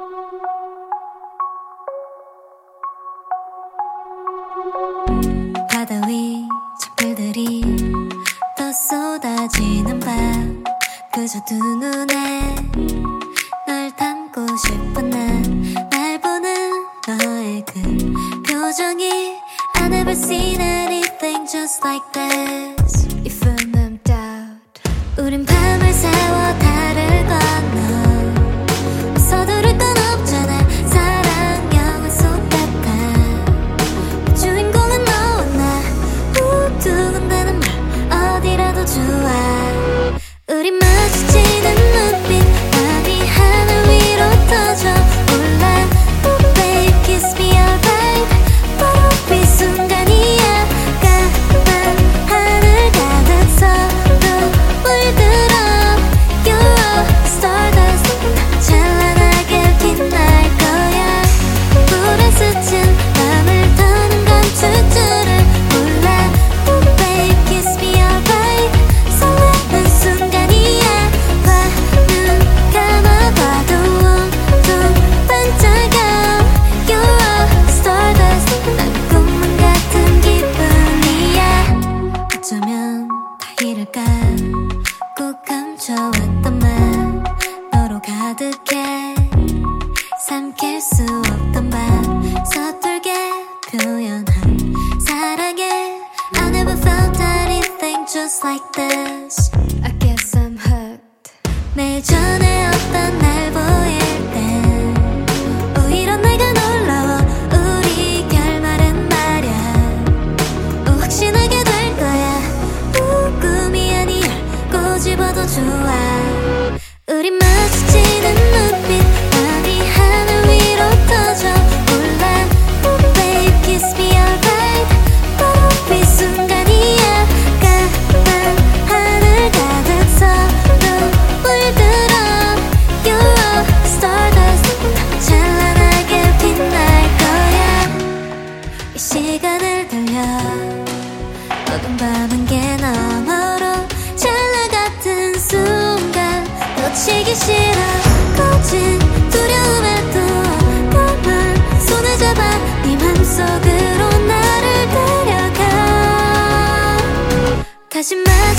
바다 위 촛불들이 또 쏟아지는 밤, 그저 두 눈에 널 담고 싶어. 날 보는 너의 그 표정이 I never seen anything just like this. You feel no doubt. 우린 밤을 새워 달을 건너 서두를 건 없잖아. 사랑 영화 속 같아. 주인공은 너와 나. 두근대는 말 어디라도 좋아. 우리 마주치는 눈빛 밤이 하늘 위로 터져 올라. Oh babe kiss me alright. 뽀삐 순간이야. 까만 하늘 가득 서로 물들어. You're a stardust. 찬란하게 빛날 거야. 불에 스친 밤을 더는 감출 줄을 몰라. Oh babe kiss me alright. 설레는 순간이야. 밤은 감아봐도 온통 반짝여. You're a stardust. 난 꿈만 같은 기분이야. 어쩌면 다 이럴까. 꼭 감춰왔던 말 너로 가득해. 삼킬 수 없던 밤 서툴게 표현한 사랑에 I never felt anything just like this. I guess I'm hurt. 매일 전에 없던 날 보일 땐 오히려 내가 놀라워. 우리 결말은 말야 확신하게 될 거야. 꿈이 아니야 꼬집어도 좋아. 우리 마주치는 눈빛 밤이 하늘 위로 터져 올라. Oh babe kiss me alright. 뽀삐 순간이야. 까만 하늘 가득 서로 물들어. You're a stardust. 찬란하게 빛날 거야. 이 시간을 돌려 어두운 밤 한개 너머로 찰나 같은 순간 놓치기 싫어. 거친 두려움에도 까만 손을 잡아 네 맘속으로 나를 데려가. 다시 마주